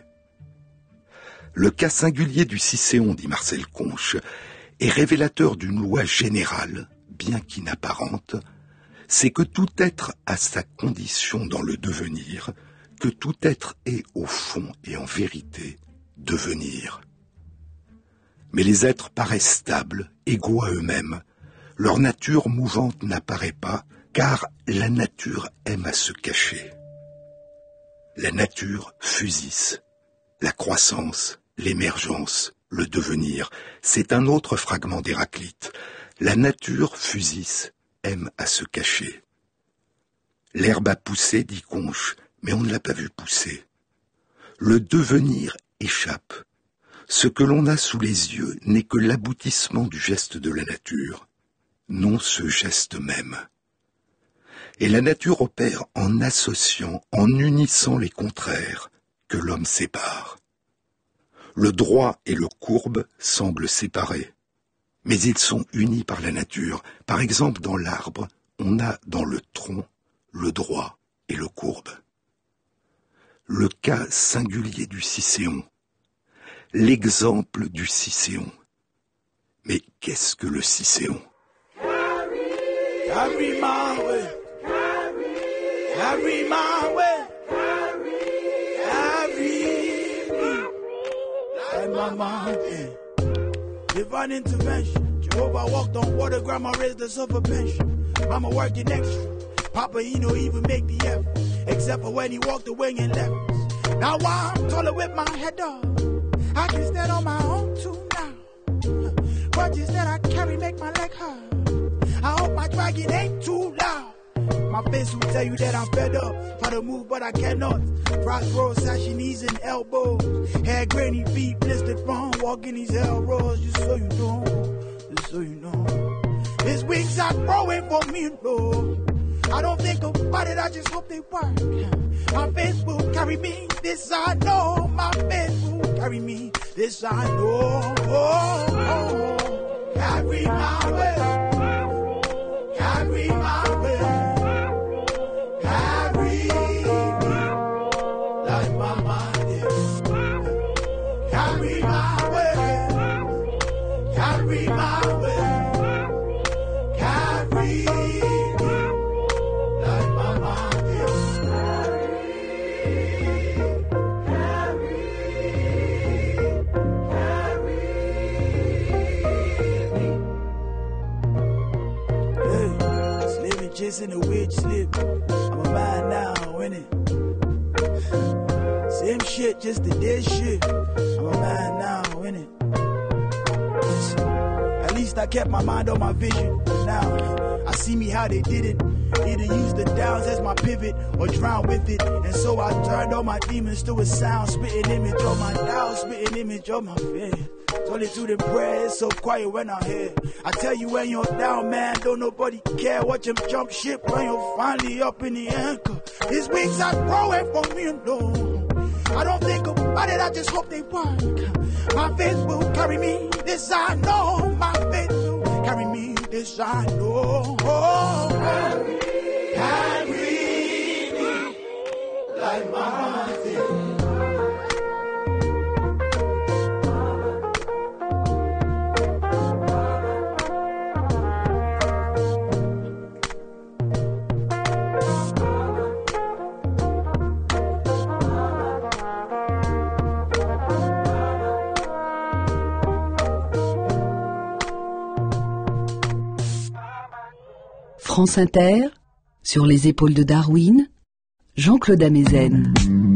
Le cas singulier du Cicéon, dit Marcel Conche, est révélateur d'une loi générale, bien qu'inapparente, c'est que tout être a sa condition dans le devenir, que tout être est au fond et en vérité devenir. Mais les êtres paraissent stables, égaux à eux-mêmes. Leur nature mouvante n'apparaît pas, car la nature aime à se cacher. La nature fusisse, la croissance, l'émergence, le devenir. C'est un autre fragment d'Héraclite. La nature fusisse, aime à se cacher. L'herbe a poussé, dit Conche, mais on ne l'a pas vu pousser. Le devenir échappe. Ce que l'on a sous les yeux n'est que l'aboutissement du geste de la nature, non ce geste même. Et la nature opère en associant, en unissant les contraires que l'homme sépare. Le droit et le courbe semblent séparés, mais ils sont unis par la nature. Par exemple, dans l'arbre, on a dans le tronc le droit et le courbe. Le cas singulier du Cicéon, l'exemple du Cicéon. Mais qu'est-ce que le Cicéon? Carry my way. Carry my way. Carry me. Like my mountain. Divine intervention. Jehovah walked on water. Grandma raised us up a pension. Mama working extra. Papa, he no even make the effort. Except for when he walked away and left us. Now I'm taller with my head up. I can stand on my own too now. Grudges that I carry make my leg hurt. I hope my dragon ain't too loud. My face will tell you that I'm fed up. Try to move but I cannot. Crossroads, sashy knees and elbows. Hair grainy feet, blistered from walking these hell roads. Just so you know, just so you know. His wings are growing for me, Lord. I don't think about it, I just hope they work. My faith will carry me, this I know. My faith will carry me, this I know. Oh, oh, oh. Carry my way. Carry my way. Carry me like my mind is. Carry my way. Carry my way. Carry me like my mind is. Chasing a witch slip. I'm a man now, innit? Same shit, just the dead shit. I'm a man now, innit? Listen, at least I kept my mind on my vision. Now, I see me how they did it. Either use the downs as my pivot or drown with it. And so I turned all my demons to a sound. Spitting image on my down, spitting image on my fear. Solitude and prayer is so quiet when I'm here. I tell you when you're down, man, don't nobody care. Watch him jump ship when you're finally up in the anchor. His wings are growing for me alone. I don't think about it, I just hope they work. My faith will carry me, this I know. My faith will carry me, this I know. Oh, carry, carry me like my faith. France Inter, sur les épaules de Darwin, Jean-Claude Amezen.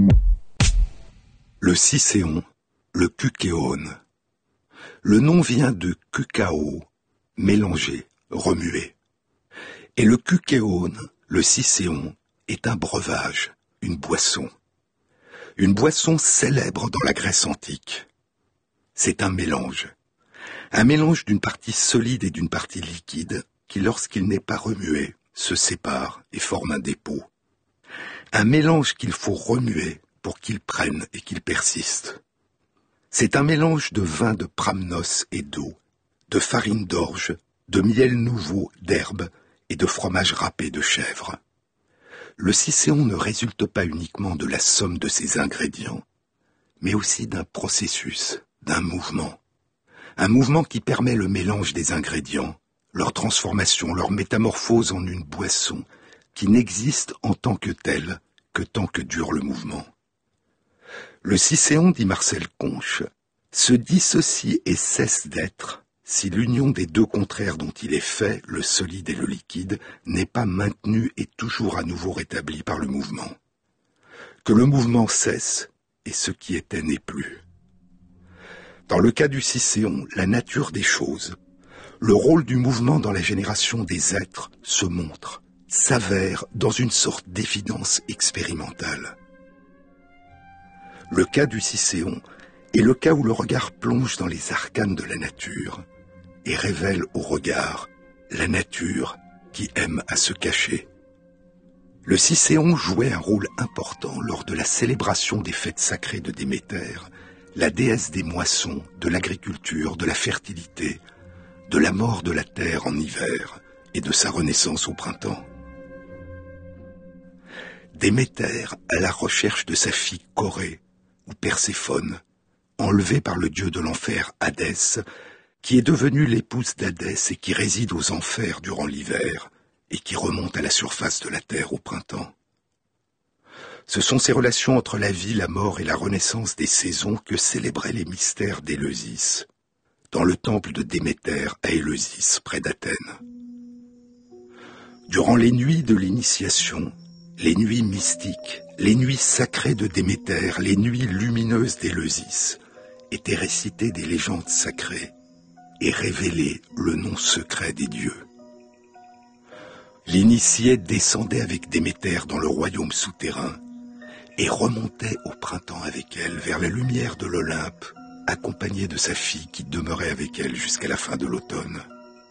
Le Cicéon, le Kukéone. Le nom vient de kukao, mélanger, remuer. Et le Kukéone, le Cicéon, est un breuvage, une boisson. Une boisson célèbre dans la Grèce antique. C'est un mélange. Un mélange d'une partie solide et d'une partie liquide, qui, lorsqu'il n'est pas remué, se sépare et forme un dépôt. Un mélange qu'il faut remuer pour qu'il prenne et qu'il persiste. C'est un mélange de vin de pramnos et d'eau, de farine d'orge, de miel nouveau, d'herbe et de fromage râpé de chèvre. Le Cicéon ne résulte pas uniquement de la somme de ces ingrédients, mais aussi d'un processus, d'un mouvement. Un mouvement qui permet le mélange des ingrédients, leur transformation, leur métamorphose en une boisson qui n'existe en tant que telle que tant que dure le mouvement. Le Cicéon, dit Marcel Conche, se dissocie et cesse d'être si l'union des deux contraires dont il est fait, le solide et le liquide, n'est pas maintenue et toujours à nouveau rétablie par le mouvement. Que le mouvement cesse et ce qui était n'est plus. Dans le cas du Cicéon, la nature des choses, le rôle du mouvement dans la génération des êtres se montre, s'avère dans une sorte d'évidence expérimentale. Le cas du Cicéon est le cas où le regard plonge dans les arcanes de la nature et révèle au regard la nature qui aime à se cacher. Le Cicéon jouait un rôle important lors de la célébration des fêtes sacrées de Déméter, la déesse des moissons, de l'agriculture, de la fertilité, de la mort de la terre en hiver et de sa renaissance au printemps. Déméter, à la recherche de sa fille Corée, ou Perséphone, enlevée par le dieu de l'enfer Hadès, qui est devenue l'épouse d'Hadès et qui réside aux enfers durant l'hiver et qui remonte à la surface de la terre au printemps. Ce sont ces relations entre la vie, la mort et la renaissance des saisons que célébraient les mystères d'Éleusis, dans le temple de Déméter à Éleusis, près d'Athènes. Durant les nuits de l'initiation, les nuits mystiques, les nuits sacrées de Déméter, les nuits lumineuses d'Éleusis, étaient récitées des légendes sacrées et révélées le nom secret des dieux. L'initié descendait avec Déméter dans le royaume souterrain et remontait au printemps avec elle vers la lumière de l'Olympe, accompagnée de sa fille qui demeurait avec elle jusqu'à la fin de l'automne.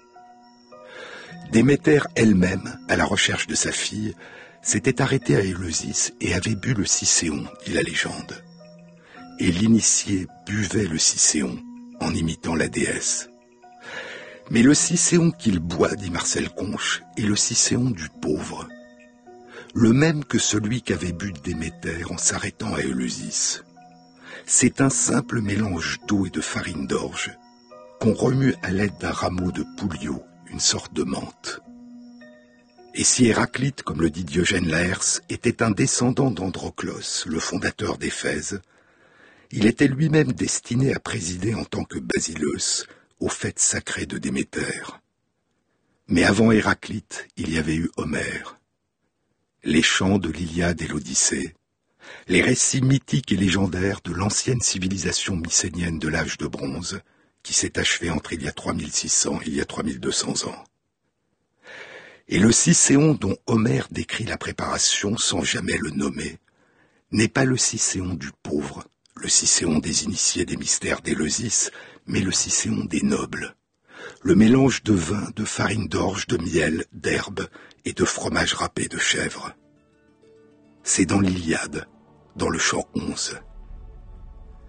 Déméter elle-même, à la recherche de sa fille, s'était arrêtée à Éleusis et avait bu le Cicéon, dit la légende. Et l'initié buvait le Cicéon en imitant la déesse. Mais le Cicéon qu'il boit, dit Marcel Conche, est le Cicéon du pauvre, le même que celui qu'avait bu Déméter en s'arrêtant à Éleusis. C'est un simple mélange d'eau et de farine d'orge qu'on remue à l'aide d'un rameau de pouliot, une sorte de menthe. Et si Héraclite, comme le dit Diogène Laërce, était un descendant d'Androclos, le fondateur d'Éphèse, il était lui-même destiné à présider en tant que basileus aux fêtes sacrées de Déméter. Mais avant Héraclite, il y avait eu Homère. Les chants de l'Iliade et l'Odyssée, les récits mythiques et légendaires de l'ancienne civilisation mycénienne de l'âge de bronze, qui s'est achevée entre il y a trois mille six cents et il y a trois mille deux cents ans. Et le Cicéon dont Homère décrit la préparation sans jamais le nommer, n'est pas le Cicéon du pauvre, le Cicéon des initiés des mystères d'Éleusis, mais le Cicéon des nobles, le mélange de vin, de farine d'orge, de miel, d'herbe et de fromage râpé de chèvre. C'est dans l'Iliade, dans le chant onze,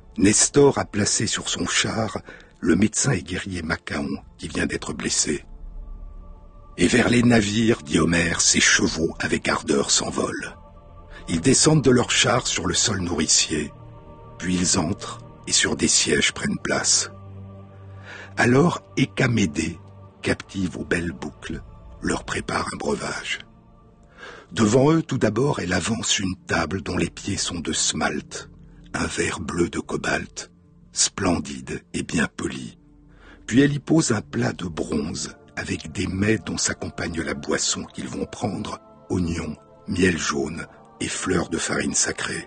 Nestor a placé sur son char le médecin et guerrier Machaon qui vient d'être blessé. Et vers les navires, dit Homère, ces chevaux avec ardeur s'envolent. Ils descendent de leur char sur le sol nourricier, puis ils entrent et sur des sièges prennent place. Alors Écamédée, captive aux belles boucles, leur prépare un breuvage. Devant eux, tout d'abord, elle avance une table dont les pieds sont de smalte, un verre bleu de cobalt, splendide et bien poli. Puis elle y pose un plat de bronze avec des mets dont s'accompagne la boisson qu'ils vont prendre, oignons, miel jaune et fleurs de farine sacrée.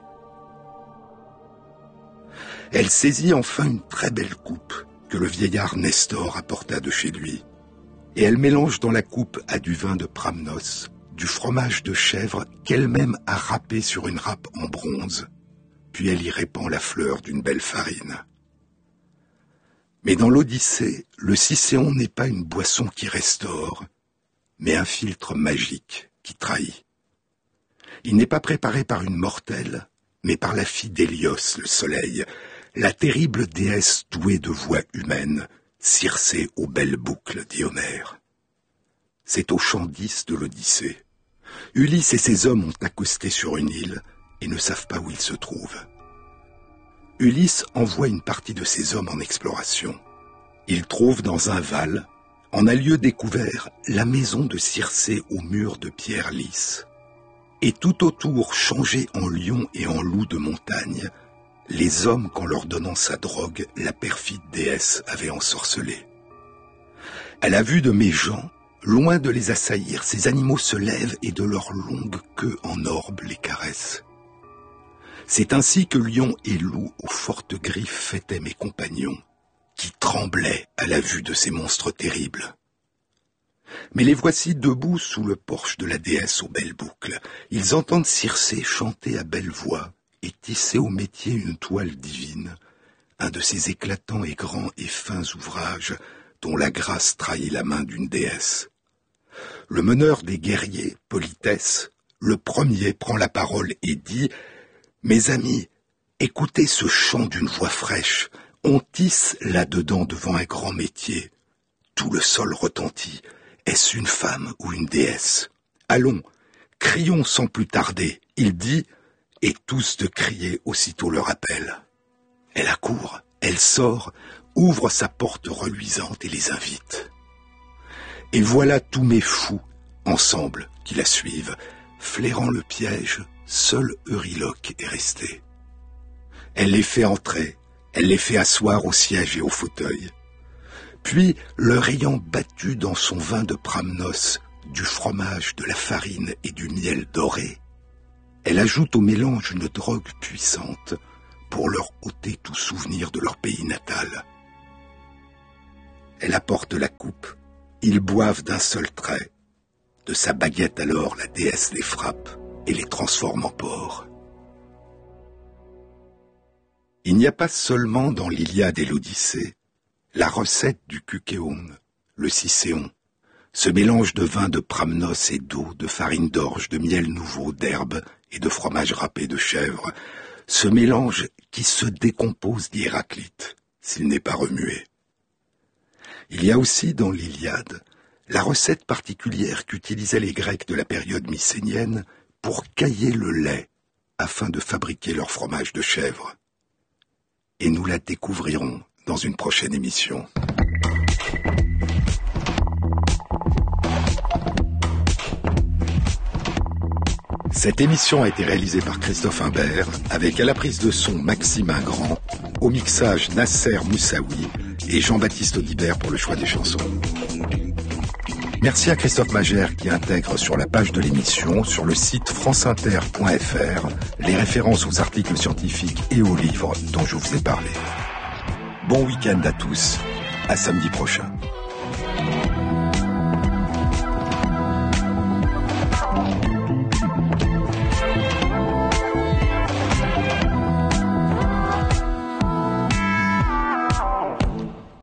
Elle saisit enfin une très belle coupe que le vieillard Nestor apporta de chez lui, et elle mélange dans la coupe à du vin de Pramnos, du fromage de chèvre qu'elle-même a râpé sur une râpe en bronze, puis elle y répand la fleur d'une belle farine. Mais dans l'Odyssée, le Cicéon n'est pas une boisson qui restaure, mais un filtre magique qui trahit. Il n'est pas préparé par une mortelle, mais par la fille d'Hélios, le soleil, la terrible déesse douée de voix humaine, Circé aux belles boucles, dit Homère. C'est au chant dix de l'Odyssée. Ulysse et ses hommes ont accosté sur une île et ne savent pas où ils se trouvent. Ulysse envoie une partie de ses hommes en exploration. Ils trouvent dans un val, en un lieu découvert, la maison de Circé aux murs de pierre lisse. Et tout autour, changés en lions et en loups de montagne, les hommes qu'en leur donnant sa drogue, la perfide déesse avait ensorcelé. À la vue de mes gens, loin de les assaillir, ces animaux se lèvent et de leur longue queue en orbe les caressent. C'est ainsi que lions et loups aux fortes griffes fêtaient mes compagnons, qui tremblaient à la vue de ces monstres terribles. Mais les voici debout sous le porche de la déesse aux belles boucles. Ils entendent Circé chanter à belle voix et tisser au métier une toile divine, un de ces éclatants et grands et fins ouvrages dont la grâce trahit la main d'une déesse. Le meneur des guerriers, Polythès, le premier prend la parole et dit « Mes amis, écoutez ce chant d'une voix fraîche, on tisse là-dedans devant un grand métier. Tout le sol retentit. Est-ce une femme ou une déesse? Allons, crions sans plus tarder. » Il dit, et tous de crier aussitôt le rappel. Elle accourt, elle sort, ouvre sa porte reluisante et les invite. Et voilà tous mes fous, ensemble, qui la suivent. Flairant le piège, seul Euryloque est resté. Elle les fait entrer, elle les fait asseoir au siège et au fauteuil. Puis, leur ayant battu dans son vin de Pramnos, du fromage, de la farine et du miel doré, elle ajoute au mélange une drogue puissante pour leur ôter tout souvenir de leur pays natal. Elle apporte la coupe, ils boivent d'un seul trait. De sa baguette alors la déesse les frappe et les transforme en porc. Il n'y a pas seulement dans l'Iliade et l'Odyssée la recette du Kukéon, le Cicéon, ce mélange de vin de Pramnos et d'eau, de farine d'orge, de miel nouveau, d'herbe et de fromage râpé de chèvre, ce mélange qui se décompose d'Héraclite, s'il n'est pas remué. Il y a aussi dans l'Iliade la recette particulière qu'utilisaient les Grecs de la période mycénienne pour cailler le lait afin de fabriquer leur fromage de chèvre. Et nous la découvrirons dans une prochaine émission. Cette émission a été réalisée par Christophe Imbert, avec à la prise de son Maxime Ingrand, au mixage Nasser Moussaoui et Jean-Baptiste Audibert pour le choix des chansons. Merci à Christophe Magère qui intègre sur la page de l'émission, sur le site franceinter point f r, les références aux articles scientifiques et aux livres dont je vous ai parlé. Bon week-end à tous, à samedi prochain.